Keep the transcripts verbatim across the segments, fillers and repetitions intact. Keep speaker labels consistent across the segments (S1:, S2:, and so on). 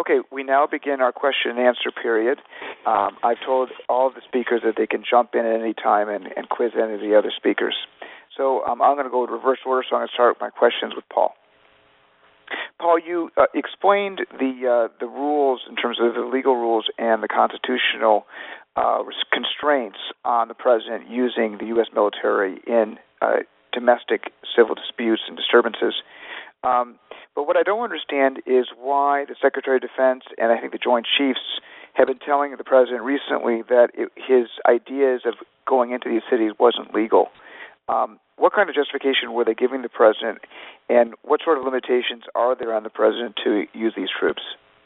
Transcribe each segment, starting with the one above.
S1: Okay, we now begin our question and answer period. Um, I've told all of the speakers that they can jump in at any time and, and quiz any of the other speakers. So um, I'm going to go in reverse order, so I'm going to start with my questions with Paul. Paul, you uh, explained the uh, the rules in terms of the legal rules and the constitutional uh, constraints on the president using the U S military in uh, domestic civil disputes and disturbances. Um, but what I don't understand is why the Secretary of Defense and I think the Joint Chiefs have been telling the president recently that it, his ideas of going into these cities wasn't legal. Um, what kind of justification were they giving the president, and what sort of limitations are there on the president to use these troops?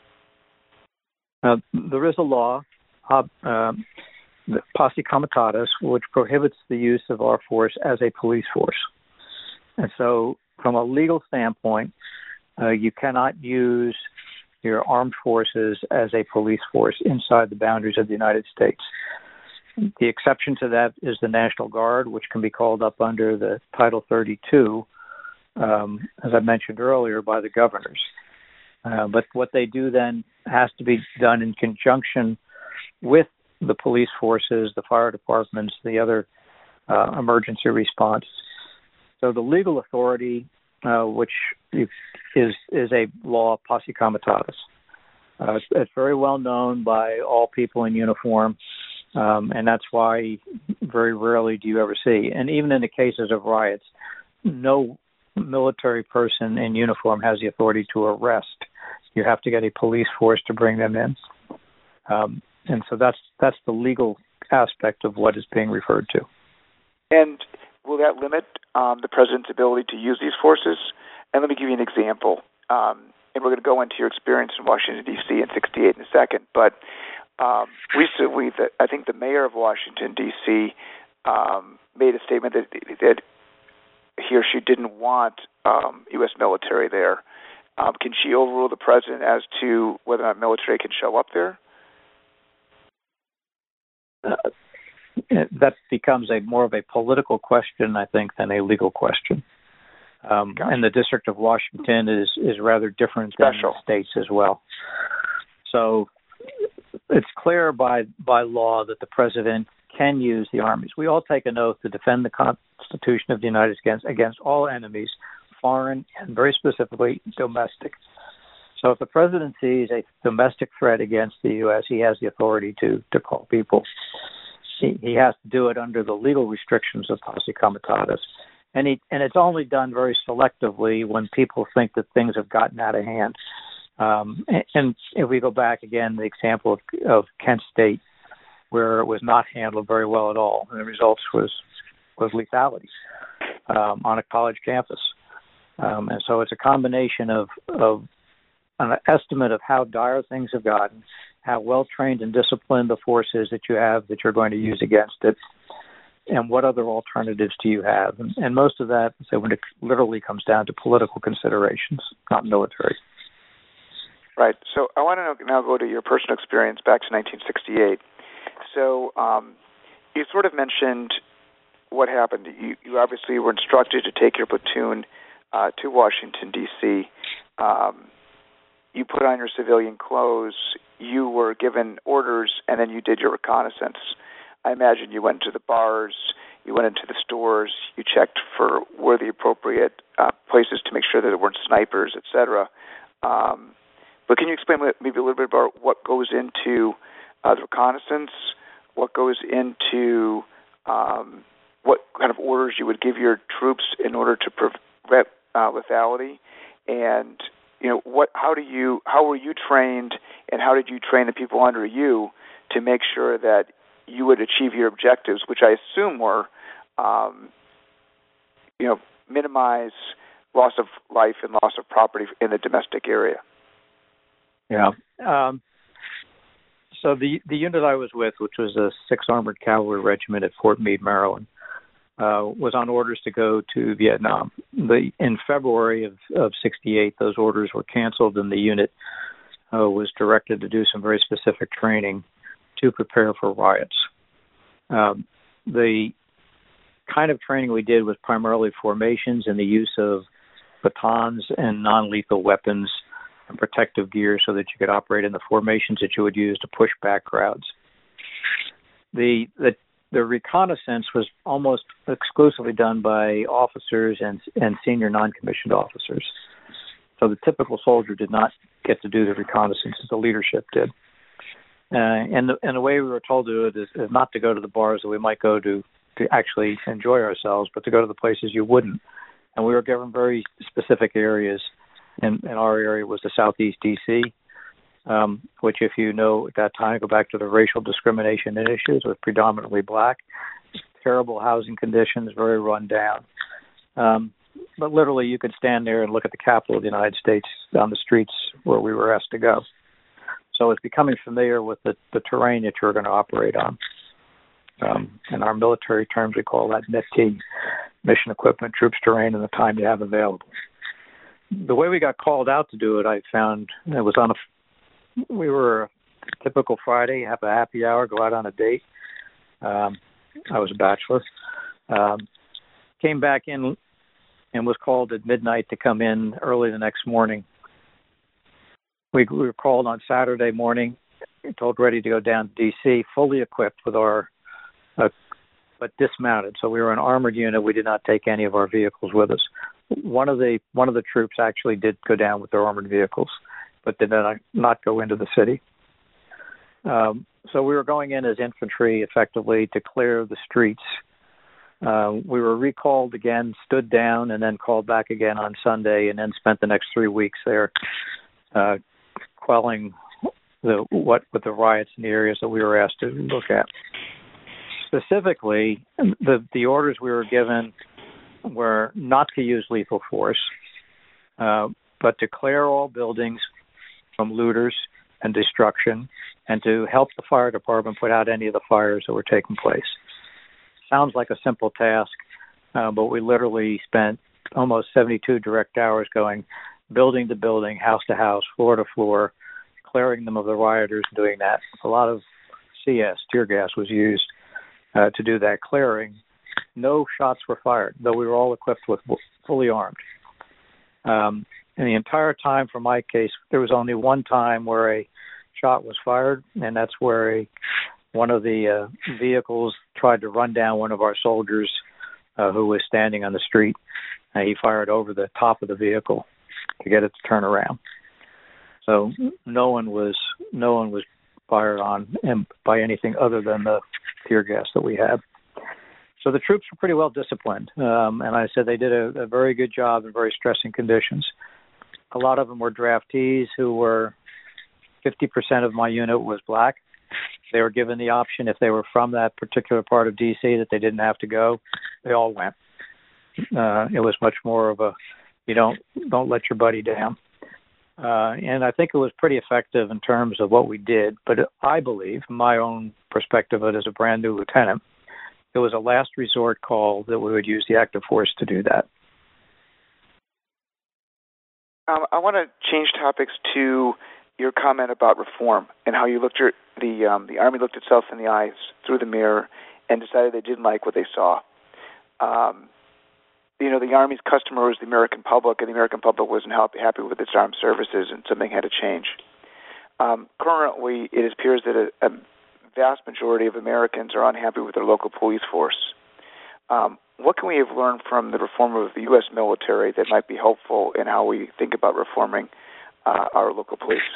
S2: Uh, there is a law, uh, um, the Posse Comitatus, which prohibits the use of our force as a police force. And so from a legal standpoint, uh, you cannot use your armed forces as a police force inside the boundaries of the United States. The exception to that is the National Guard, which can be called up under the Title thirty-two, um, as I mentioned earlier, by the governors. Uh, but what they do then has to be done in conjunction with the police forces, the fire departments, the other uh, emergency response. So the legal authority, uh, which is is a law, Posse Comitatus. Uh, it's, it's very well known by all people in uniform, um, and that's why very rarely do you ever see. And even in the cases of riots, no military person in uniform has the authority to arrest. You have to get a police force to bring them in. Um, and so that's that's the legal aspect of what is being referred to.
S1: And will that limit um, the president's ability to use these forces? And let me give you an example. Um, and we're going to go into your experience in Washington, D C in sixty-eight in a second. But um, recently, the, I think the mayor of Washington, D C um, made a statement that, that he or she didn't want um, U S military there. Um, can she overrule the president as to whether or not military can show up there?
S2: Uh, that becomes a more of a political question, I think, than a legal question. Um, gotcha. And the District of Washington is, is rather different
S1: Special.
S2: than the states as well. So it's clear by by law that the president can use the armies. We all take an oath to defend the Constitution of the United States against, against all enemies, foreign and very specifically domestic. So if the president sees a domestic threat against the U S, he has the authority to, to call people. He, he has to do it under the legal restrictions of Posse Comitatus. And, he, and it's only done very selectively when people think that things have gotten out of hand. Um, and, and if we go back again, the example of, of Kent State, where it was not handled very well at all, and the results was was lethality um, on a college campus. Um, and so it's a combination of, of an estimate of how dire things have gotten, how well-trained and disciplined the force is that you have that you're going to use against it, and what other alternatives do you have. And, and most of that, so when it literally comes down to political considerations, not military.
S1: Right. So I want to now go to your personal experience back to nineteen sixty-eight. So um, you sort of mentioned what happened. You, you obviously were instructed to take your platoon uh, to Washington, D C Um, you put on your civilian clothes. You were given orders, and then you did your reconnaissance. I imagine you went to the bars, you went into the stores, you checked for where the appropriate uh, places to make sure that there weren't snipers, et cetera. Um, but can you explain maybe a little bit about what goes into uh, the reconnaissance, what goes into um, what kind of orders you would give your troops in order to prevent uh, lethality, and you know what? How do you? How were you trained, and how did you train the people under you to make sure that you would achieve your objectives, which I assume were, um, you know, minimize loss of life and loss of property in the domestic area?
S2: Yeah. Um, so the the unit I was with, which was a sixth Armored Cavalry Regiment at Fort Meade, Maryland, uh, was on orders to go to Vietnam. The, in February of, of sixty-eight, those orders were canceled, and the unit uh, was directed to do some very specific training to prepare for riots. Um, the kind of training we did was primarily formations and the use of batons and non-lethal weapons and protective gear so that you could operate in the formations that you would use to push back crowds. The the, the reconnaissance was almost exclusively done by officers and and senior non-commissioned officers. So the typical soldier did not get to do the reconnaissance as the leadership did. Uh, and, the, and the way we were told to do it is, is not to go to the bars that we might go to to actually enjoy ourselves, but to go to the places you wouldn't. And we were given very specific areas. And, and our area was the Southeast D C, um, which, if you know at that time, go back to the racial discrimination issues, was predominantly black, terrible housing conditions, very run down. Um, but literally, you could stand there and look at the capital of the United States on the streets where we were asked to go. So it's becoming familiar with the, the terrain that you're going to operate on. Um, in our military terms, we call that M I T, Mission Equipment, Troops, Terrain, and the time you have available. The way we got called out to do it, I found it was on a, we were a typical Friday, have a happy hour, go out on a date. Um, I was a bachelor. Um, came back in and was called at midnight to come in early the next morning. We, we were called on Saturday morning, told ready to go down to D C, fully equipped with our Uh, but dismounted. So we were an armored unit. We did not take any of our vehicles with us. One of the one of the troops actually did go down with their armored vehicles, but did not, not go into the city. Um, so we were going in as infantry effectively to clear the streets. Uh, we were recalled again, stood down, and then called back again on Sunday, and then spent the next three weeks there uh, quelling the what with the riots in the areas that we were asked to look at. Specifically, the, the orders we were given were not to use lethal force, uh, but to clear all buildings from looters and destruction, and to help the fire department put out any of the fires that were taking place. Sounds like a simple task, uh, but we literally spent almost seventy-two direct hours going building to building, house to house, floor to floor, clearing them of the rioters, doing that. A lot of C S, tear gas, was used Uh, to do that clearing. No shots were fired, though we were all equipped with fully armed. Um, and the entire time for my case, there was only one time where a shot was fired, and that's where a, one of the uh, vehicles tried to run down one of our soldiers uh, who was standing on the street. Uh, he fired over the top of the vehicle to get it to turn around. So no one was no one was fired on and by anything other than the tear gas that we had. So the troops were pretty well disciplined. Um, and I said they did a, a very good job in very stressing conditions. A lot of them were draftees who were, fifty percent of my unit was black. They were given the option, if they were from that particular part of D C, that they didn't have to go. They all went. Uh, it was much more of a, you don't, don't let your buddy down. Uh, and I think it was pretty effective in terms of what we did. But I believe, from my own perspective of it as a brand new lieutenant, it was a last resort call that we would use the active force to do that.
S1: Um, I want to change topics to your comment about reform and how you looked at the um, the Army looked itself in the eyes through the mirror and decided they didn't like what they saw. Um, you know, the Army's customer was the American public, and the American public wasn't happy with its armed services, and something had to change. Um, currently, it appears that a, a vast majority of Americans are unhappy with their local police force. Um, what can we have learned from the reform of the U S military that might be helpful in how we think about reforming uh, our local police?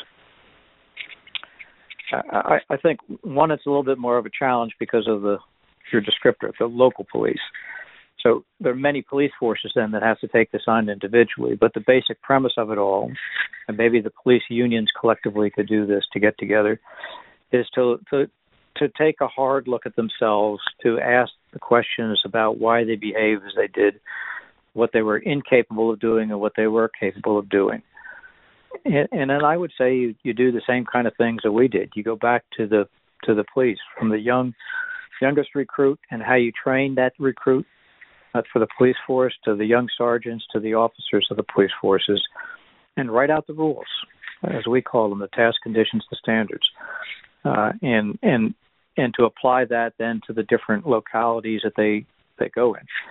S2: I, I think, one, it's a little bit more of a challenge because of the your descriptor, the local police. So there are many police forces then that have to take this on individually, but the basic premise of it all, and maybe the police unions collectively could do this to get together, is to to, to take a hard look at themselves, to ask the questions about why they behaved as they did, what they were incapable of doing and what they were capable of doing. And, and then I would say you, you do the same kind of things that we did. You go back to the to the police, from the young youngest recruit and how you train that recruit uh, for the police force, to the young sergeants, to the officers of the police forces, and write out the rules, as we call them, the task, conditions, the standards, uh, and and and to apply that then to the different localities that they, they go in.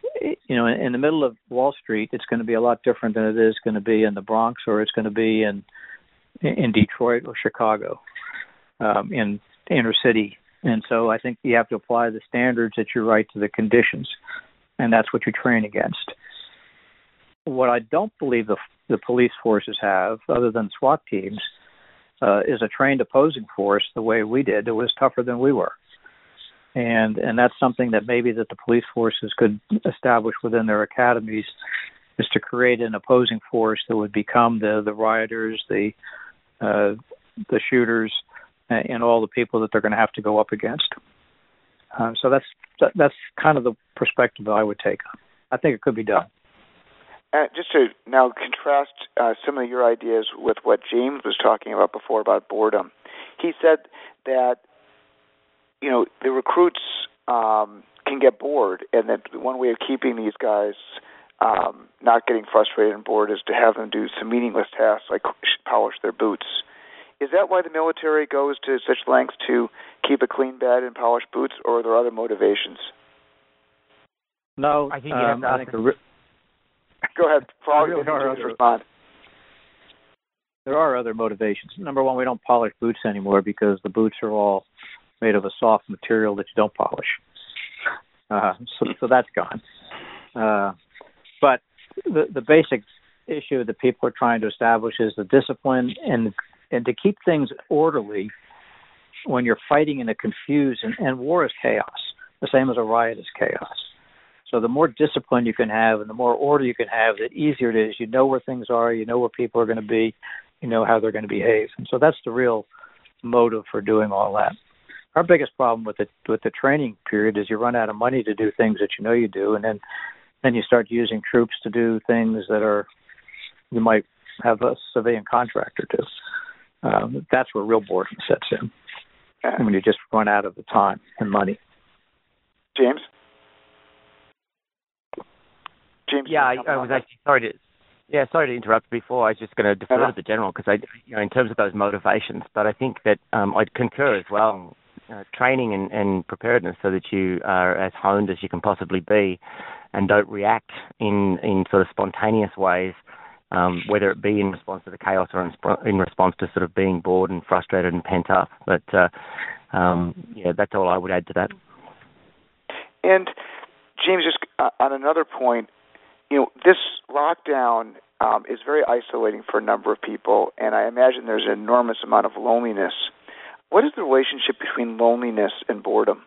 S2: you know, in the middle of Wall Street, it's going to be a lot different than it is going to be in the Bronx, or it's going to be in in Detroit or Chicago, um, in inner city. And so I think you have to apply the standards that you write to the conditions, and that's what you train against. What I don't believe the, the police forces have, other than SWAT teams, uh, is a trained opposing force the way we did. It was tougher than we were. And and that's something that maybe that the police forces could establish within their academies, is to create an opposing force that would become the, the rioters, the uh, the shooters, and all the people that they're going to have to go up against. Uh, so that's that, that's kind of the perspective that I would take. I think it could be done.
S1: Uh, just to now contrast uh, some of your ideas with what James was talking about before about boredom. He said that, you know, the recruits um, can get bored, and that one way of keeping these guys um, not getting frustrated and bored is to have them do some meaningless tasks like polish their boots. Is that why the military goes to such lengths to keep a clean bed and polish boots, or are there other motivations?
S2: No,
S3: I think you
S2: um,
S3: have to
S2: I think re-
S1: Go ahead, Paul.
S2: Really are other,
S1: respond.
S2: There are other motivations. Number one, we don't polish boots anymore because the boots are all made of a soft material that you don't polish. Uh, so, so that's gone. Uh, but the, the basic issue that people are trying to establish is the discipline and and to keep things orderly when you're fighting in a confused, and, and war is chaos, the same as a riot is chaos. So the more discipline you can have and the more order you can have, the easier it is. You know where things are, you know where people are going to be, you know how they're going to behave. And so that's the real motive for doing all that. Our biggest problem with the with the training period is you run out of money to do things that you know you do, and then then you start using troops to do things that are you might have a civilian contractor do. Um, that's where real boredom sets in, when you just run out of the time and money.
S1: James? James?
S3: Yeah, I, I was actually sorry to yeah sorry to interrupt before. I was just going to defer
S1: uh-huh.
S3: to the general because I, you know, in terms of those motivations, but I think that um, I'd concur as well. Uh, training and, and preparedness so that you are as honed as you can possibly be, and don't react in in sort of spontaneous ways. Um, whether it be in response to the chaos or in, in response to sort of being bored and frustrated and pent up. But, uh, um, yeah, that's all I would add to that.
S1: And, James, just uh, on another point, you know, this lockdown um, is very isolating for a number of people, and I imagine there's an enormous amount of loneliness. What is the relationship between loneliness and boredom?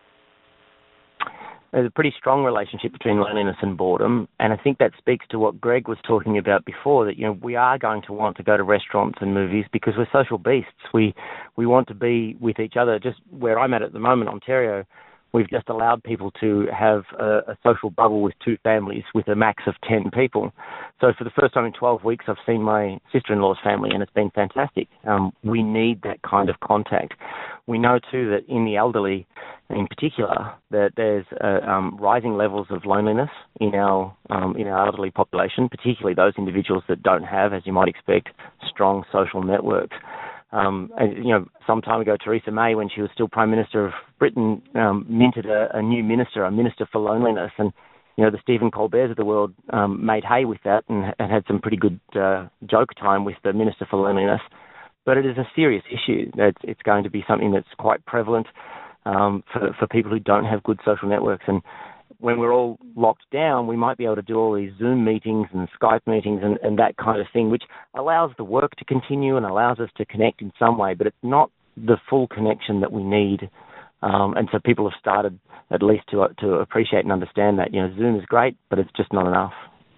S3: There's a pretty strong relationship between loneliness and boredom, and I think that speaks to what Greg was talking about before, that, you know, we are going to want to go to restaurants and movies because we're social beasts. We we want to be with each other. Just where I'm at at the moment, Ontario, we've just allowed people to have a, a social bubble with two families with a max of ten people. So for the first time in twelve weeks, I've seen my sister-in-law's family, and it's been fantastic. Um, we need that kind of contact. We know, too, that in the elderly, in particular, that there's uh, um, rising levels of loneliness in our um, in our elderly population, particularly those individuals that don't have, as you might expect, strong social networks. Um, and, you know, some time ago, Theresa May, when she was still Prime Minister of Britain, um, minted a, a new minister, a minister for loneliness, and you know the Stephen Colberts of the world um, made hay with that and, and had some pretty good uh, joke time with the Minister for Loneliness. But it is a serious issue. It's, it's going to be something that's quite prevalent um, for, for people who don't have good social networks. And when we're all locked down, we might be able to do all these Zoom meetings and Skype meetings and, and that kind of thing, which allows the work to continue and allows us to connect in some way, but it's not the full connection that we need. Um, and so people have started at least to to appreciate and understand that, you know, Zoom is great, but it's just not enough.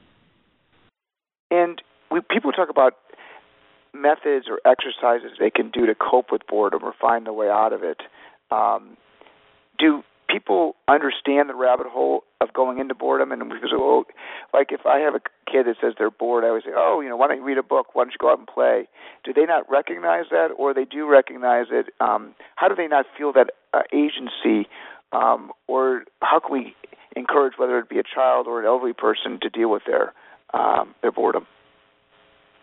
S1: And we, people talk about methods or exercises they can do to cope with boredom or find the way out of it. Um, do people understand the rabbit hole of going into boredom? And because, well, like if I have a kid that says they're bored, I always say, oh, you know, why don't you read a book? Why don't you go out and play? Do they not recognize that, or they do recognize it? Um, how do they not feel that uh, agency, um, or how can we encourage, whether it be a child or an elderly person, to deal with their um, their boredom?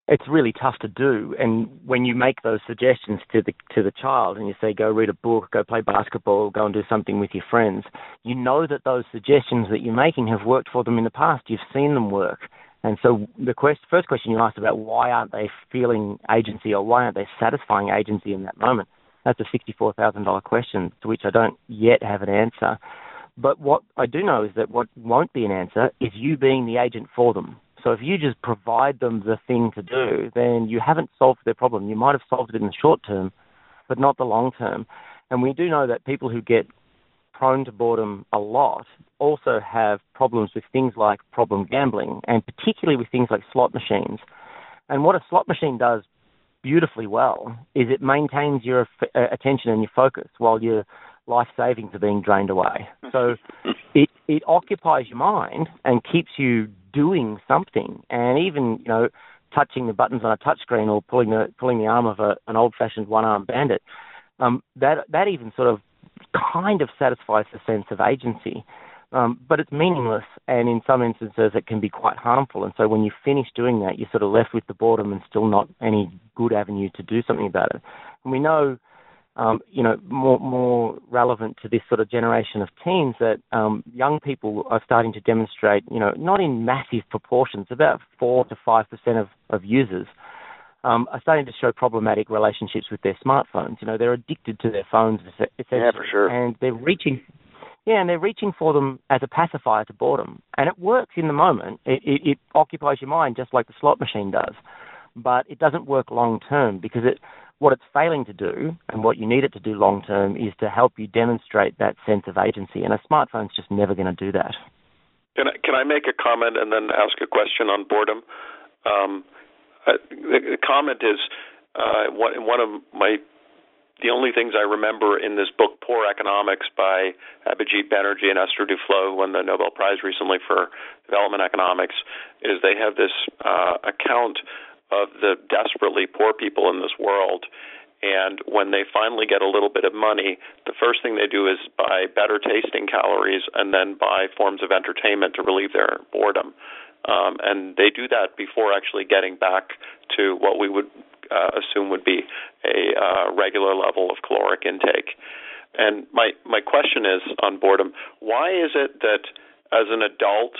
S3: it's really tough to do. And when you make those suggestions to the to the child and you say, go read a book, go play basketball, go and do something with your friends, you know that those suggestions that you're making have worked for them in the past. You've seen them work. And so the quest, first question you asked about why aren't they feeling agency or why aren't they satisfying agency in that moment, that's a sixty-four thousand dollars question to which I don't yet have an answer. But what I do know is that what won't be an answer is you being the agent for them. So if you just provide them the thing to do, then you haven't solved their problem. You might have solved it in the short term, but not the long term. And we do know that people who get prone to boredom a lot also have problems with things like problem gambling, and particularly with things like slot machines. And what a slot machine does beautifully well is it maintains your uh, attention and your focus while your life savings are being drained away. So it it occupies your mind and keeps you doing something, and even, you know, touching the buttons on a touchscreen or pulling the pulling the arm of a, an old-fashioned one-armed bandit. Um, that that even sort of kind of satisfies the sense of agency, um, but it's meaningless, and in some instances it can be quite harmful. And so when you finish doing that, you're sort of left with the boredom and still not any good avenue to do something about it. And we know, um, you know, more more relevant to this sort of generation of teens, that um, young people are starting to demonstrate, you know, not in massive proportions, about four to five percent of, of users Um, are starting to show problematic relationships with their smartphones. You know, they're addicted to their phones, essentially.
S1: Yeah, for sure.
S3: And they're reaching, yeah, and they're reaching for them as a pacifier to boredom. And it works in the moment. It, it, it occupies your mind just like the slot machine does. But it doesn't work long term, because it, what it's failing to do, and what you need it to do long term, is to help you demonstrate that sense of agency. And a smartphone's just never going to do that.
S4: Can I, can I make a comment and then ask a question on boredom? Um, Uh, the, the comment is uh, one, one of my the only things I remember in this book, Poor Economics, by Abhijit Banerjee and Esther Duflo, who won the Nobel Prize recently for development economics, is they have this uh, account of the desperately poor people in this world. And when they finally get a little bit of money, the first thing they do is buy better tasting calories and then buy forms of entertainment to relieve their boredom. Um, and they do that before actually getting back to what we would uh, assume would be a uh, regular level of caloric intake. And my, my question is on boredom, why is it that as an adult,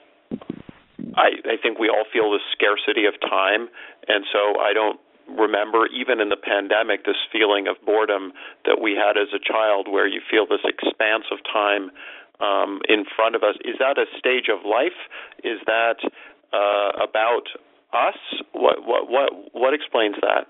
S4: I, I think we all feel this scarcity of time, and so I don't remember, even in the pandemic, this feeling of boredom that we had as a child, where you feel this expanse of time Um, in front of us. Is that a stage of life? Is that uh, about us? What what what what explains that?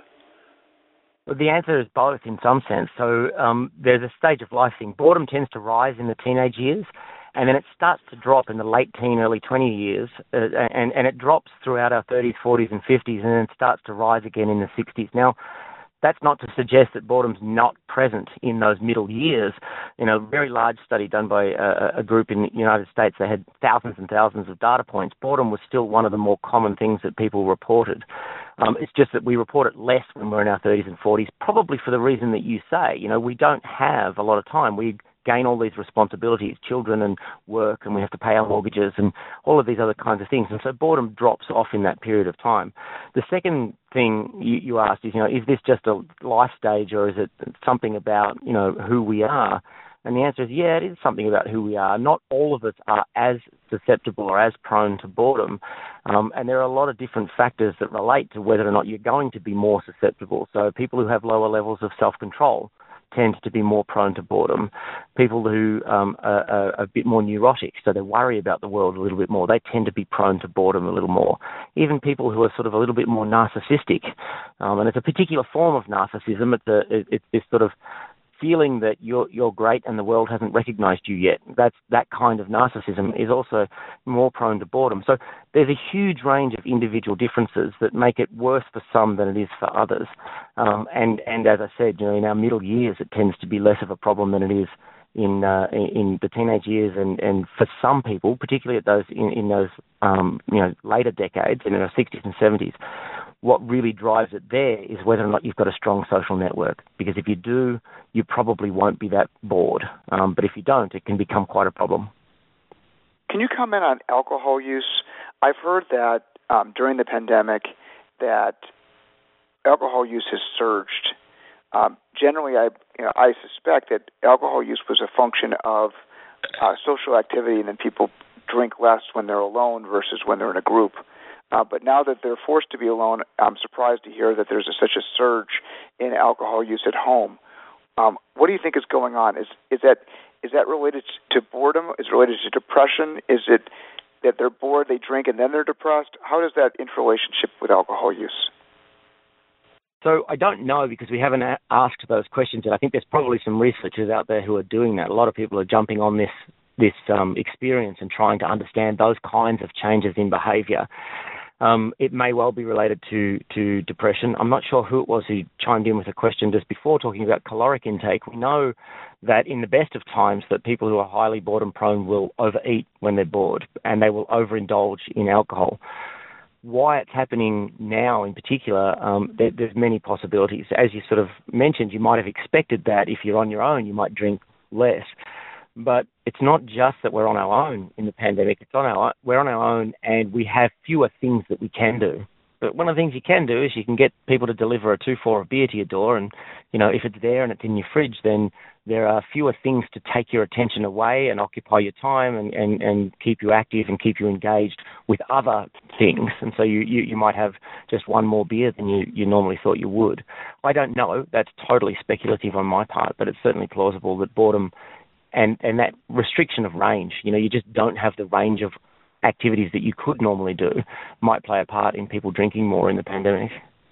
S3: Well, the answer is both in some sense. So um, there's a stage of life thing. Boredom tends to rise in the teenage years, and then it starts to drop in the late teen, early twenty years, uh, and, and it drops throughout our thirties, forties, and fifties, and then starts to rise again in the sixties. Now, that's not to suggest that boredom's not present in those middle years. You know, a very large study done by a, a group in the United States, they had thousands and thousands of data points. Boredom was still one of the more common things that people reported. Um, it's just that we report it less when we're in our thirties and forties, probably for the reason that you say. You know, we don't have a lot of time. We gain all these responsibilities, children and work, and we have to pay our mortgages and all of these other kinds of things. And so boredom drops off in that period of time. The second thing you, you asked is, you know, is this just a life stage, or is it something about, you know, who we are? And the answer is, yeah, it is something about who we are. Not all of us are as susceptible or as prone to boredom. Um, and there are a lot of different factors that relate to whether or not you're going to be more susceptible. So people who have lower levels of self-control tend to be more prone to boredom. People who um, are, are a bit more neurotic, so they worry about the world a little bit more, they tend to be prone to boredom a little more. Even people who are sort of a little bit more narcissistic, um, and it's a particular form of narcissism. It's, a, it's this sort of feeling that you're you're great and the world hasn't recognized you yet. That's that kind of narcissism is also more prone to boredom. So there's a huge range of individual differences that make it worse for some than it is for others. Um, and and as I said, you know, in our middle years, it tends to be less of a problem than it is in uh, in the teenage years, and, and for some people, particularly at those in, in those um, you know later decades, in our sixties and seventies. What really drives it there is whether or not you've got a strong social network. Because if you do, you probably won't be that bored. Um, but if you don't, it can become quite a problem.
S1: Can you comment on alcohol use? I've heard that um, during the pandemic, that alcohol use has surged. Um, generally, I you know, I suspect that alcohol use was a function of uh, social activity, and then people drink less when they're alone versus when they're in a group. Uh, but now that they're forced to be alone, I'm surprised to hear that there's a, such a surge in alcohol use at home. Um, what do you think is going on? Is is that is that related to boredom? Is it related to depression? Is it that they're bored, they drink, and then they're depressed? How does that interrelationship with alcohol use?
S3: So I don't know, because we haven't a- asked those questions, and I think there's probably some researchers out there who are doing that. A lot of people are jumping on this this um, experience and trying to understand those kinds of changes in behaviour. Um, it may well be related to, to depression. I'm not sure who it was who chimed in with a question just before talking about caloric intake. We know that in the best of times that people who are highly boredom prone will overeat when they're bored, and they will overindulge in alcohol. Why it's happening now in particular, um, there, there's many possibilities. As you sort of mentioned, you might have expected that if you're on your own, you might drink less. But it's not just that we're on our own in the pandemic. It's on our we're on our own, and we have fewer things that we can do. But one of the things you can do is you can get people to deliver a two four of beer to your door, and you know if it's there and it's in your fridge, then there are fewer things to take your attention away and occupy your time and, and, and keep you active and keep you engaged with other things. And so you, you, you might have just one more beer than you, you normally thought you would. I don't know. That's totally speculative on my part, but it's certainly plausible that boredom and, and that restriction of range, you know, you just don't have the range of activities that you could normally do, might play a part in people drinking more in the pandemic.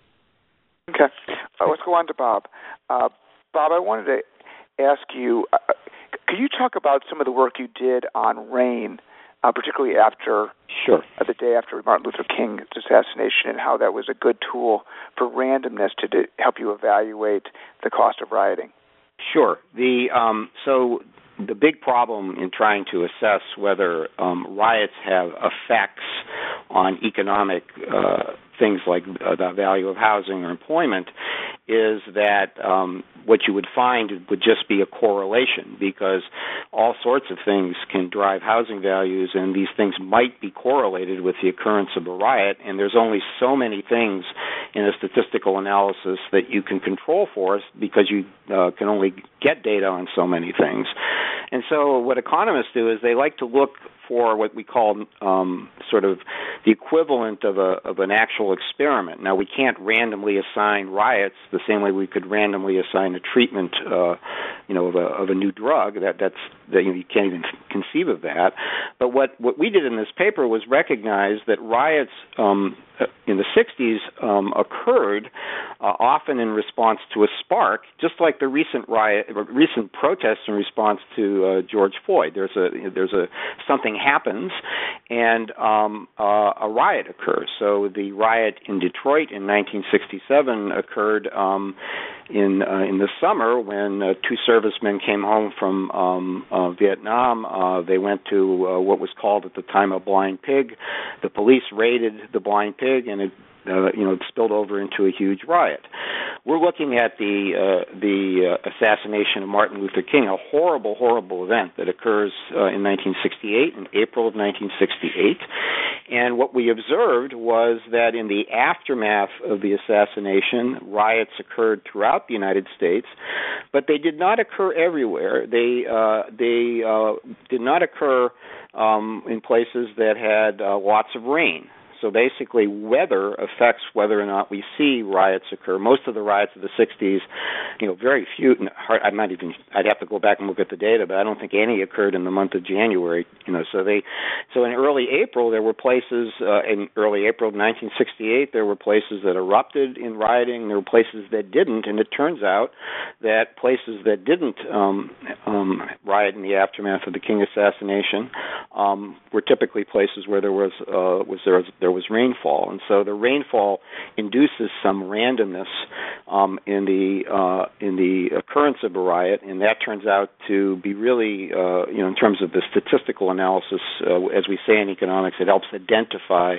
S1: Okay. Uh, let's go on to Bob. Uh, Bob, I wanted to ask you, uh, could you talk about some of the work you did on RAIN, uh, particularly after
S5: sure.
S1: uh, the day after Martin Luther King's assassination, and how that was a good tool for randomness to do, help you evaluate the cost of rioting?
S5: Sure. The um, so the big problem in trying to assess whether um, riots have effects on economic uh, things like uh, the value of housing or employment is that um, what you would find would just be a correlation, because all sorts of things can drive housing values, and these things might be correlated with the occurrence of a riot, and there's only so many things in a statistical analysis that you can control for, because you uh, can only get data on so many things. And so what economists do is they like to look for what we call um, sort of the equivalent of a of an actual experiment. Now, we can't randomly assign riots the same way we could randomly assign a treatment, uh, you know, of a of a new drug. That that's that, you know, you can't even conceive of that. But what what we did in this paper was recognize that riots um, in the sixties um, occurred uh, often in response to a spark, just like the recent riot, recent protests in response to uh, George Floyd. There's a there's a something happens, and um, uh, a riot occurs. So the riot in Detroit in nineteen sixty-seven occurred um, in uh, in the summer when uh, two servicemen came home from um, uh, Vietnam. Uh, they went to uh, what was called at the time a blind pig. The police raided the blind pig, and it uh, you know it spilled over into a huge riot. We're looking at the uh, the uh, assassination of Martin Luther King, a horrible, horrible event that occurs uh, in nineteen sixty-eight, in April of nineteen sixty-eight. And what we observed was that in the aftermath of the assassination, riots occurred throughout the United States, but they did not occur everywhere. They uh, they uh, did not occur um, in places that had uh, lots of rain. So basically, weather affects whether or not we see riots occur. Most of the riots of the sixties, you know, very few. I'm not even. I'd have to go back and look at the data, but I don't think any occurred in the month of January. You know, so they, so in early April there were places. Uh, in early April of nineteen sixty-eight, there were places that erupted in rioting. There were places that didn't, and it turns out that places that didn't um, um, riot in the aftermath of the King assassination um, were typically places where there was uh, was there was there was rainfall, and so the rainfall induces some randomness um, in the uh, in the occurrence of a riot, and that turns out to be really, uh, you know, in terms of the statistical analysis, uh, as we say in economics, it helps identify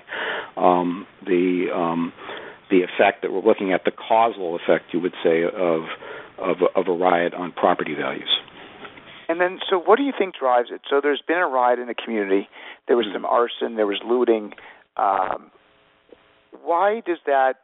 S5: um, the um, the effect that we're looking at, the causal effect, you would say, of of, of a riot on property values.
S1: And then, so what do you think drives it? So there's been a riot in the community. There was some arson. There was looting. Um, why does that?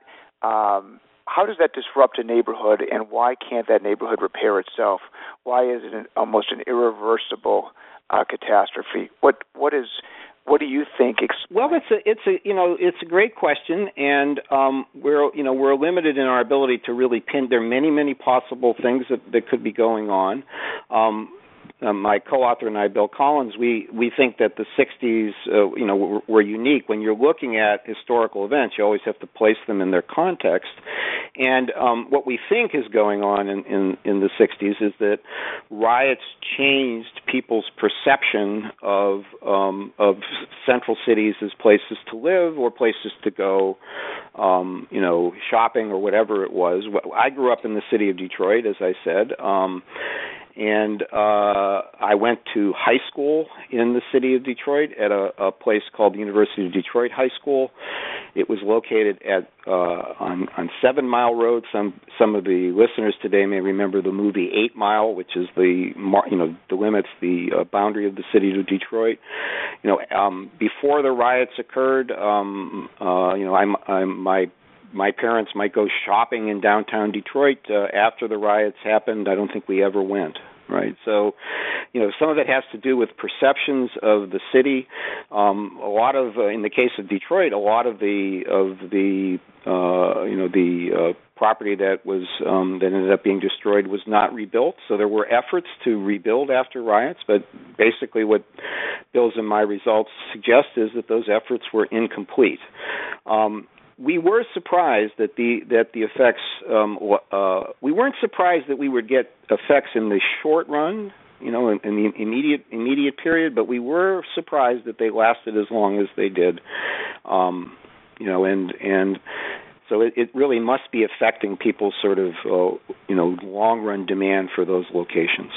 S1: Um, how does that disrupt a neighborhood, and why can't that neighborhood repair itself? Why is it an, almost an irreversible uh, catastrophe? What what is what do you think? Explains?
S5: Well, it's a it's a you know it's a great question, and um, we're you know we're limited in our ability to really pin. There are many many possible things that, that could be going on. Um, Uh, my co-author and I, Bill Collins, we, we think that the sixties, uh, you know, were, were unique. When you're looking at historical events, you always have to place them in their context. And um, what we think is going on in, in, in the sixties is that riots changed people's perception of um, of central cities as places to live or places to go, um, you know, shopping or whatever it was. I grew up in the city of Detroit, as I said. Um, And uh, I went to high school in the city of Detroit at a, a place called the University of Detroit High School. It was located at uh, on, on Seven Mile Road. Some some of the listeners today may remember the movie Eight Mile, which is the you know delimits the uh, boundary of the city of Detroit. You know, um, before the riots occurred, um, uh, you know, I'm, I'm my My parents might go shopping in downtown Detroit uh, after the riots happened. I don't think we ever went, right? So, you know, some of it has to do with perceptions of the city. Um, a lot of, uh, in the case of Detroit, a lot of the of the uh, you know the uh, property that was um, that ended up being destroyed was not rebuilt. So there were efforts to rebuild after riots, but basically what Bill's and my results suggest is that those efforts were incomplete. Um, We were surprised that the that the effects. Um, uh, we weren't surprised that we would get effects in the short run, you know, in, in the immediate immediate period. But we were surprised that they lasted as long as they did, um, you know, and and so it, it really must be affecting people's sort of uh, you know long run demand for those locations.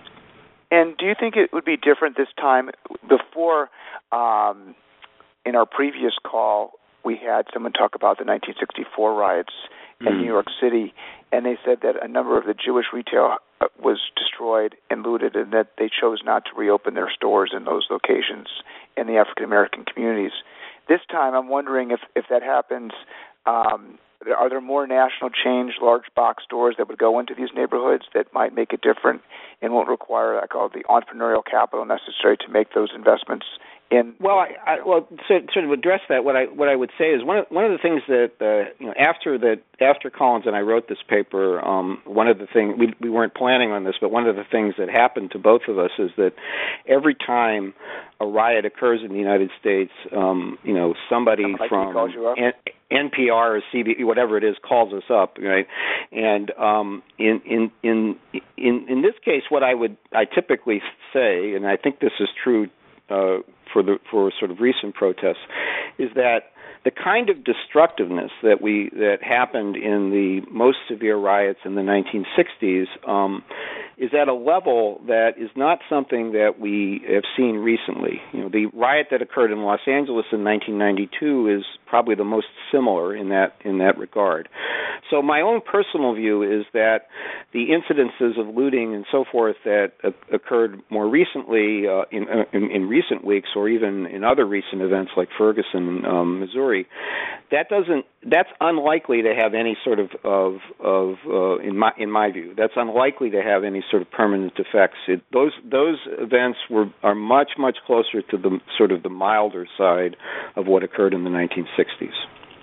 S1: And do you think it would be different this time? Before, um, in our previous call, we had someone talk about the nineteen sixty-four riots in mm. New York City, and they said that a number of the Jewish retail was destroyed and looted, and that they chose not to reopen their stores in those locations in the African American communities. This time, I'm wondering if, if that happens, um, are there more national chains, large box stores that would go into these neighborhoods that might make it different and won't require, I call it, the entrepreneurial capital necessary to make those investments? In
S5: well, I, I, well, to sort of address that, what I what I would say is one of one of the things that uh, you know after that after Collins and I wrote this paper, um, one of the things we we weren't planning on this, but one of the things that happened to both of us is that every time a riot occurs in the United States, um, you know, somebody
S1: like
S5: from
S1: N-
S5: N P R or C B S, whatever it is, calls us up, right? And um, in in in in in this case, what I would I typically say, and I think this is true. Uh, for the for sort of recent protests, is that the kind of destructiveness that we that happened in the most severe riots in the nineteen sixties um, is at a level that is not something that we have seen recently. You know, the riot that occurred in Los Angeles in nineteen ninety-two is probably the most similar in that in that regard. So my own personal view is that the incidences of looting and so forth that uh, occurred more recently uh, in, uh, in in recent weeks, or even in other recent events like Ferguson, um, Missouri, that doesn't that's unlikely to have any sort of of, of uh, in my in my view, that's unlikely to have any sort of permanent effects. It, those those events were are much much closer to the sort of the milder side of what occurred in the nineteen sixties.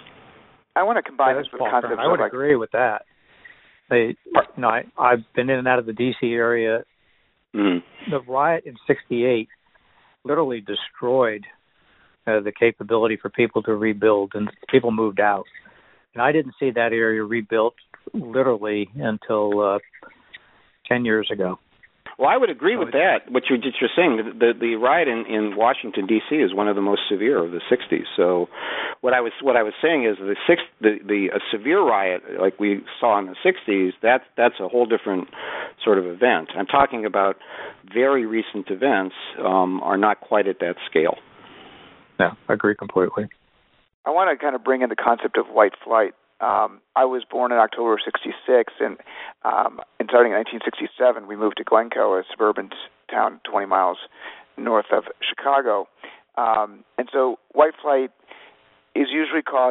S1: I want to combine
S2: yeah,
S1: this with the concept.
S2: I would
S1: of like,
S2: agree with that. They, you know, I, I've been in and out of the D C area.
S5: Mm-hmm.
S2: The riot in sixty-eight literally destroyed uh, the capability for people to rebuild, and people moved out. And I didn't see that area rebuilt literally until uh, ten years ago.
S5: Well, I would agree with that. What you're, you're saying, the, the the riot in, in Washington D C is one of the most severe of the sixties. So, what I was what I was saying is the six the the a severe riot like we saw in the sixties. That's that's a whole different sort of event. I'm talking about very recent events um, are not quite at that scale.
S2: Yeah, I agree completely.
S1: I want to kind of bring in the concept of white flight. Um, I was born in October of sixty-six, and, um, and starting in nineteen sixty-seven, we moved to Glencoe, a suburban town twenty miles north of Chicago. Um, and so white flight is usually caused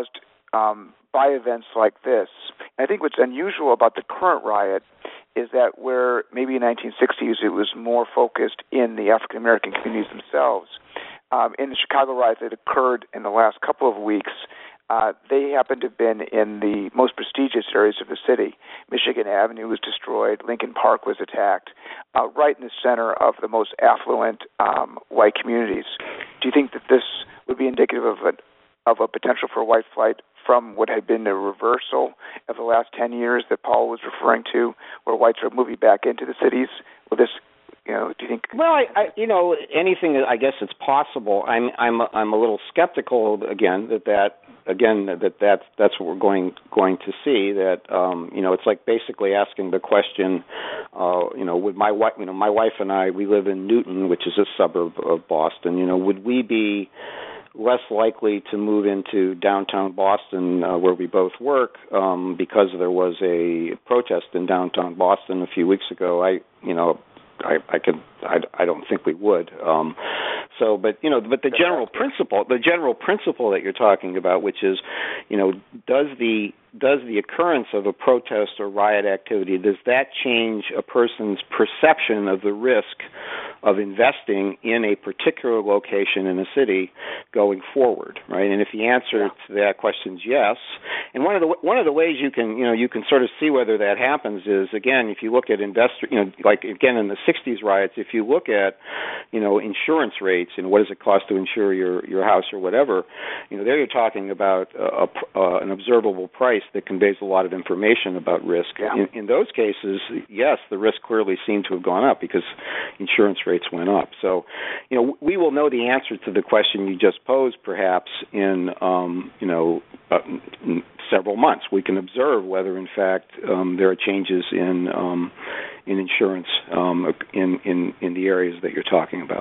S1: um, by events like this. And I think what's unusual about the current riot is that where maybe in the nineteen sixties it was more focused in the African American communities themselves, um, in the Chicago riot that occurred in the last couple of weeks, uh, they happened to have been in the most prestigious areas of the city. Michigan Avenue was destroyed, Lincoln Park was attacked, uh, right in the center of the most affluent um, white communities. Do you think that this would be indicative of a, of a potential for white flight from what had been the reversal of the last ten years that Paul was referring to, where whites are moving back into the cities? Will this, you know, do you think?
S5: Well, I, I you know, anything. I guess it's possible. I'm, I'm, I'm a little skeptical again that that again that that's that's what we're going going to see. That um, you know, it's like basically asking the question. Uh, you know, would my wife, you know, my wife and I, we live in Newton, which is a suburb of Boston. You know, would we be less likely to move into downtown Boston, uh, where we both work, um, because there was a protest in downtown Boston a few weeks ago? I, you know, I, I could, I, I don't think we would. Um, so, but you know, but the general principle, the general principle that you're talking about, which is, you know, does the does the occurrence of a protest or riot activity, does that change a person's perception of the risk of investing in a particular location in a city going forward, right? And if the answer yeah. to that question is yes, and one of the one of the ways you can you know you can sort of see whether that happens is, again, if you look at investor, you know, like again in the sixties riots, if you look at you know insurance rates and what does it cost to insure your your house or whatever, you know, there you're talking about a, a, an observable price that conveys a lot of information about risk.
S1: Yeah.
S5: In, in those cases, yes, the risk clearly seemed to have gone up because insurance rates went up. So, you know, we will know the answer to the question you just posed, perhaps in, um, you know, uh, in several months. We can observe whether, in fact, um, there are changes in um, in insurance um, in, in in the areas that you're talking about.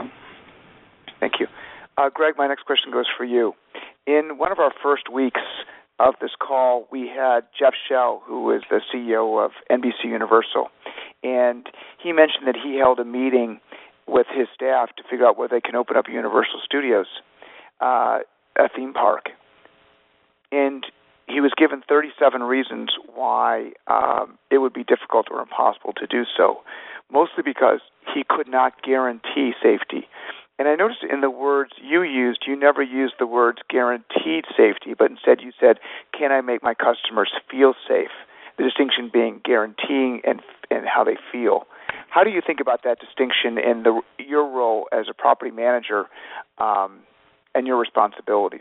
S1: Thank you, uh, Greg. My next question goes for you. In one of our first weeks of this call, we had Jeff Shell, who is the C E O of N B C Universal, and he mentioned that he held a meeting with his staff to figure out whether they can open up Universal Studios, uh, a theme park. And he was given thirty-seven reasons why um, it would be difficult or impossible to do so, mostly because he could not guarantee safety. And I noticed in the words you used, you never used the words guaranteed safety, but instead you said, can I make my customers feel safe? The distinction being guaranteeing and and how they feel. How do you think about that distinction in the, your role as a property manager um, and your responsibilities?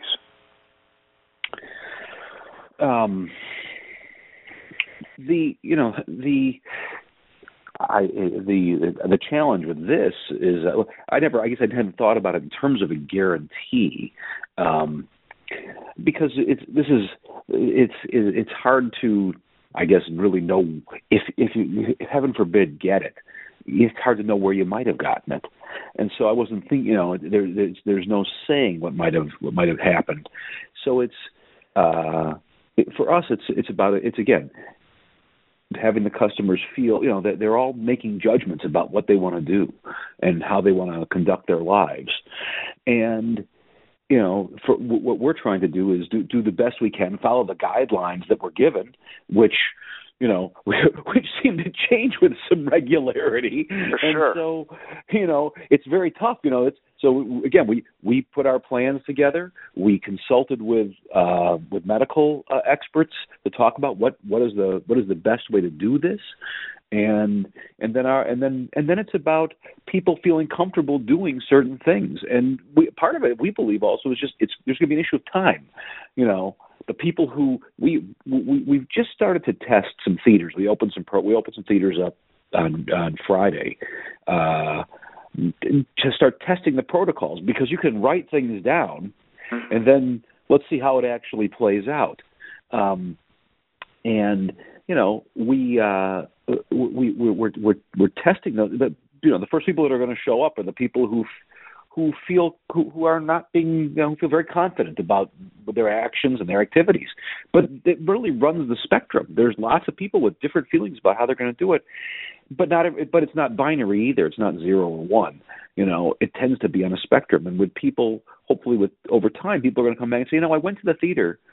S6: Um, the you know the. I, the the challenge with this is uh, I never I guess I hadn't thought about it in terms of a guarantee, um, because it's this is it's it's hard to I guess really know if if you heaven forbid get it, it's hard to know where you might have gotten it, and so I wasn't thinking you know there, there's there's no saying what might have what might have happened, so it's uh, it, for us it's it's about it's again. having the customers feel, you know, that they're all making judgments about what they want to do and how they want to conduct their lives. And, you know, for, what we're trying to do is do, do the best we can, follow the guidelines that we're given, which, you know, which seem to change with some regularity.
S1: For
S6: and
S1: sure.
S6: so, you know, it's very tough. You know, it's so again, we, we put our plans together. We consulted with uh, with medical uh, experts to talk about what, what is the what is the best way to do this, and and then our and then and then it's about people feeling comfortable doing certain things. And we, part of it, we believe, also is just it's there's going to be an issue of time, you know. The people who we, we we've just started to test some theaters. We opened some pro, we opened some theaters up on on Friday uh, to start testing the protocols, because you can write things down and then let's see how it actually plays out. Um, and you know we uh, we we're we're we're testing the, the you know the first people that are going to show up are the people who. who feel who, who are not being you know, who feel very confident about their actions and their activities. But it really runs the spectrum. There's lots of people with different feelings about how they're going to do it. But not but it's not binary either. It's not zero or one. You know, it tends to be on a spectrum. And with people, hopefully with over time, people are going to come back and say, you know, I went to the theater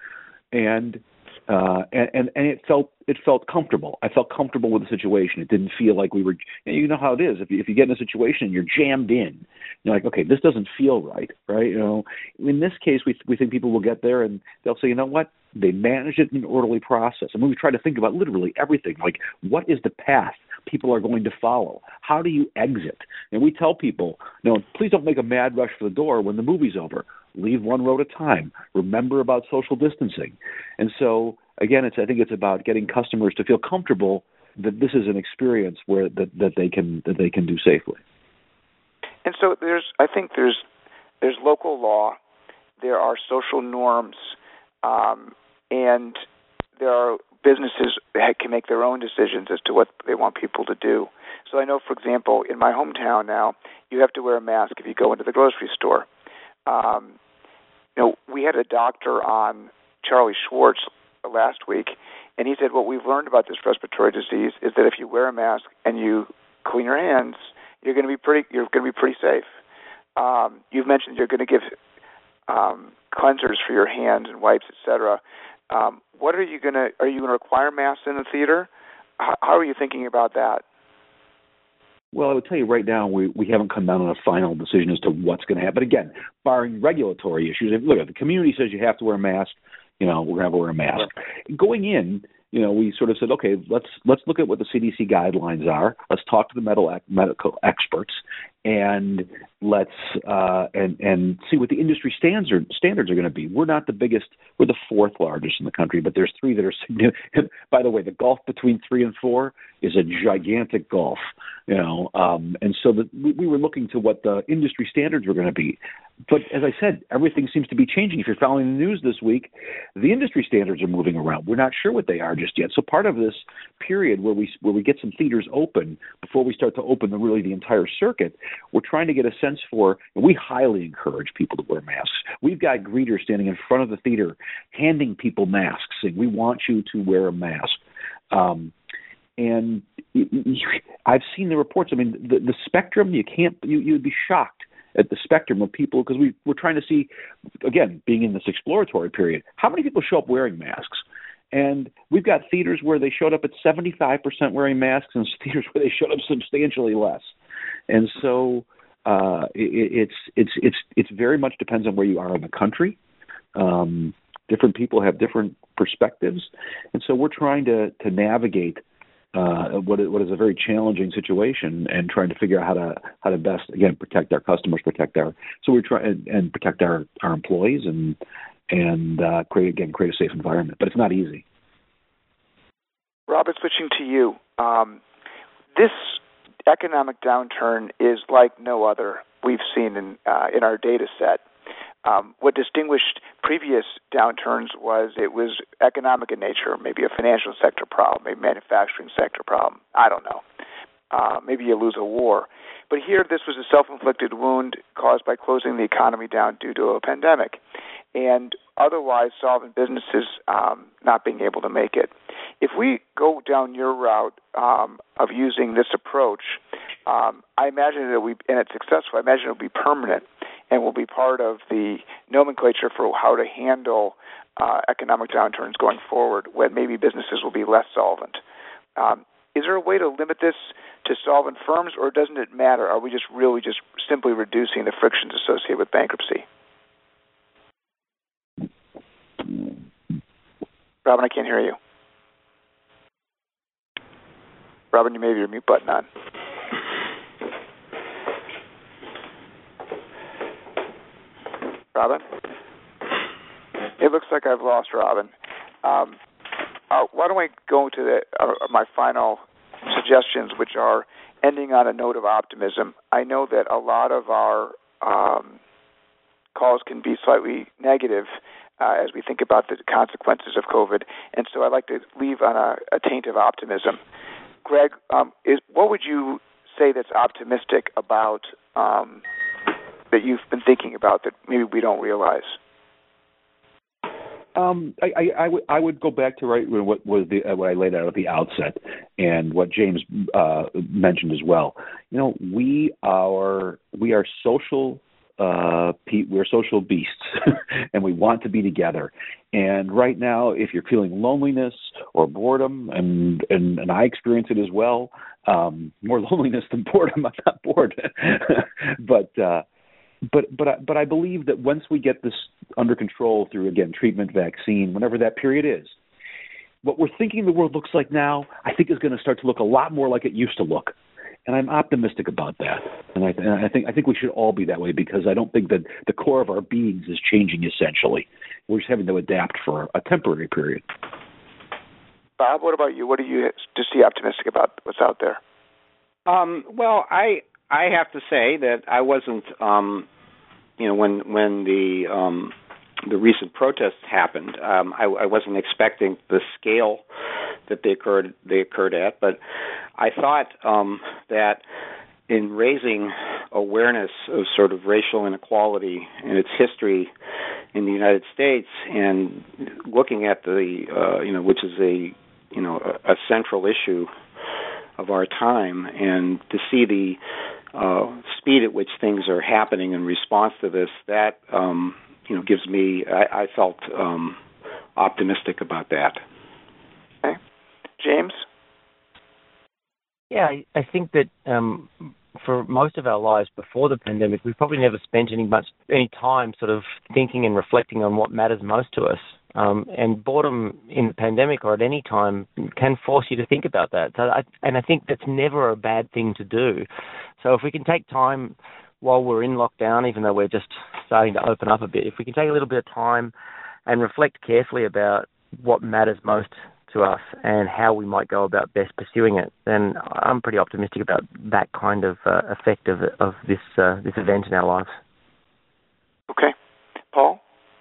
S6: and uh, and, and and it felt it felt comfortable. I felt comfortable with the situation. It didn't feel like we were. You know how it is. If you, if you get in a situation and you're jammed in, you're like, okay, this doesn't feel right, right? You know, in this case, we we think people will get there and they'll say, you know what? They managed it in an orderly process. I mean, we try to think about literally everything. Like, what is the path people are going to follow? How do you exit? And we tell people, no, please don't make a mad rush for the door when the movie's over. Leave one row at a time. Remember about social distancing. And so, again, it's I think it's about getting customers to feel comfortable that this is an experience where that, that they can that they can do safely.
S1: And so there's I think there's there's local law, there are social norms, um, and there are businesses that can make their own decisions as to what they want people to do. So I know, for example, in my hometown now, you have to wear a mask if you go into the grocery store. Um, you know, we had a doctor on, Charlie Schwartz, last week, and he said what we've learned about this respiratory disease is that if you wear a mask and you clean your hands, you're going to be pretty. You're going to be pretty safe. Um, you've mentioned you're going to give um, cleansers for your hands and wipes, et cetera. Um, what are you going to? Are you going to require masks in the theater? How, how are you thinking about that?
S6: Well, I would tell you right now, we, we haven't come down on a final decision as to what's going to happen. But again, barring regulatory issues, if, look, if the community says you have to wear a mask, you know, we're going to have to wear a mask. Right. Going in, you know, we sort of said, okay, let's let's look at what the C D C guidelines are. Let's talk to the medical medical experts, and let's uh, and and see what the industry standards standards are going to be. We're not the biggest; we're the fourth largest in the country, but there's three that are significant. By the way, the gulf between three and four is a gigantic gulf, you know. Um, and so the, we, we were looking to what the industry standards were going to be. But as I said, everything seems to be changing. If you're following the news this week, the industry standards are moving around. We're not sure what they are just yet. So part of this period where we where we get some theaters open before we start to open the really the entire circuit, we're trying to get a sense for, and we highly encourage people to wear masks. We've got greeters standing in front of the theater handing people masks, saying, we want you to wear a mask. Um, and I've seen the reports. I mean, the, the spectrum, you can't, you, you'd be shocked at the spectrum of people, because we, we're trying to see, again, being in this exploratory period, how many people show up wearing masks? And we've got theaters where they showed up at seventy-five percent wearing masks, and theaters where they showed up substantially less. And so uh, it, it's it's it's it's very much depends on where you are in the country. Um, different people have different perspectives, and so we're trying to to navigate Uh, what, what is a very challenging situation, and trying to figure out how to how to best, again, protect our customers, protect our so we're trying and, and protect our, our employees, and and uh, create again create a safe environment. But it's not easy.
S1: Robert, switching to you, um, this economic downturn is like no other we've seen in uh, in our data set. Um, what distinguished previous downturns was it was economic in nature, maybe a financial sector problem, maybe a manufacturing sector problem. I don't know. Uh, maybe you lose a war. But here, this was a self-inflicted wound caused by closing the economy down due to a pandemic, and otherwise solvent businesses um, not being able to make it. If we go down your route um, of using this approach, um, I imagine that we, and it's successful, I imagine it will be permanent and will be part of the nomenclature for how to handle uh, economic downturns going forward, when maybe businesses will be less solvent. Um, is there a way to limit this to solvent firms, or doesn't it matter? Are we just really just simply reducing the frictions associated with bankruptcy? Robin, I can't hear you. Robin, you may have your mute button on. Robin? It looks like I've lost Robin. Um, uh, why don't I go to the, uh, my final suggestions, which are ending on a note of optimism. I know that a lot of our um, calls can be slightly negative uh, as we think about the consequences of COVID, and so I'd like to leave on a, a taint of optimism. Greg, um, is, what would you say that's optimistic about um, that you've been thinking about that maybe we don't realize?
S6: Um, I, I, I, would, I would go back to right what was the what I laid out at the outset, and what James uh, mentioned as well. You know, we are we are social uh, Pete, we're social beasts, and we want to be together. And right now, if you're feeling loneliness or boredom, and and, and I experience it as well, um, more loneliness than boredom. I'm not bored, but uh, but but I, but I believe that once we get this under control through, again, treatment, vaccine, whenever that period is, what we're thinking the world looks like now, I think is going to start to look a lot more like it used to look. And I'm optimistic about that. And I, and I think I think we should all be that way, because I don't think that the core of our beings is changing essentially. We're just having to adapt for a temporary period.
S1: Bob, what about you? What do you just see optimistic about what's out there?
S5: Um, well, I I have to say that I wasn't, um, you know, when when the um, the recent protests happened, um, I, I wasn't expecting the scale that they occurred they occurred at, but I thought um, that in raising awareness of sort of racial inequality and its history in the United States, and looking at the uh, you know, which is a you know a, a central issue of our time, and to see the uh, speed at which things are happening in response to this, that um, you know gives me I, I felt um, optimistic about that.
S1: Okay, James.
S3: Yeah, I, I think that um, for most of our lives before the pandemic, we probably never spent any much any time sort of thinking and reflecting on what matters most to us. Um, and boredom in the pandemic or at any time can force you to think about that. So I, and I think that's never a bad thing to do. So if we can take time while we're in lockdown, even though we're just starting to open up a bit, if we can take a little bit of time and reflect carefully about what matters most to us and how we might go about best pursuing it, then I'm pretty optimistic about that kind of uh, effect of of this uh, this event in our lives.
S1: Okay, Paul.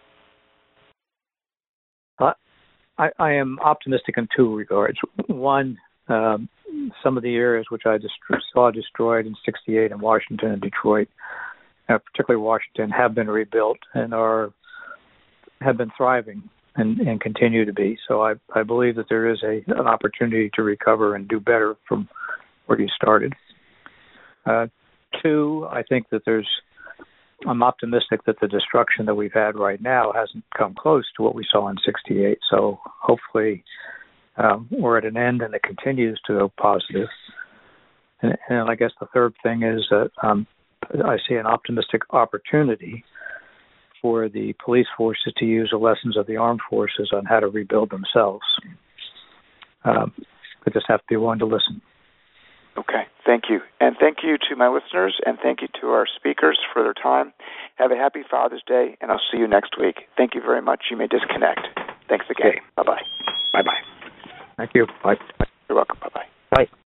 S2: Uh, I, I am optimistic in two regards. One, um, some of the areas which I just saw destroyed in sixty-eight in Washington and Detroit, uh, particularly Washington, have been rebuilt and are have been thriving. And, and continue to be. So I, I believe that there is a an opportunity to recover and do better from where you started. Uh, two, I think that there's, I'm optimistic that the destruction that we've had right now hasn't come close to what we saw in sixty-eight. So hopefully um, we're at an end and it continues to go positive. And, and I guess the third thing is that um, I see an optimistic opportunity for the police forces to use the lessons of the armed forces on how to rebuild themselves. Um, we just have to be willing to listen.
S1: Okay, thank you. And thank you to my listeners, and thank you to our speakers for their time. Have a happy Father's Day, and I'll see you next week. Thank you very much. You may disconnect. Thanks again.
S5: Okay.
S1: Bye-bye.
S5: Bye-bye.
S2: Thank you. Bye.
S1: You're welcome. Bye-bye.
S3: Bye.